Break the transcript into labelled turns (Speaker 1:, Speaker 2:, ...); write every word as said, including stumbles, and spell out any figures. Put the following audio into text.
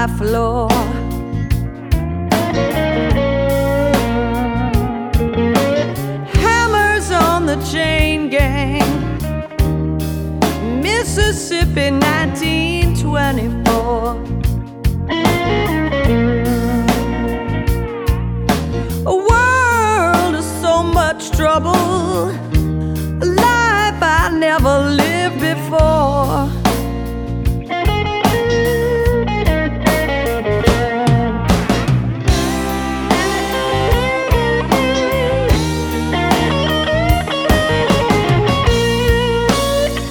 Speaker 1: my floor. Hammers on the chain gang, Mississippi nineteen twenty-four. A world of so much trouble, a life I never lived before.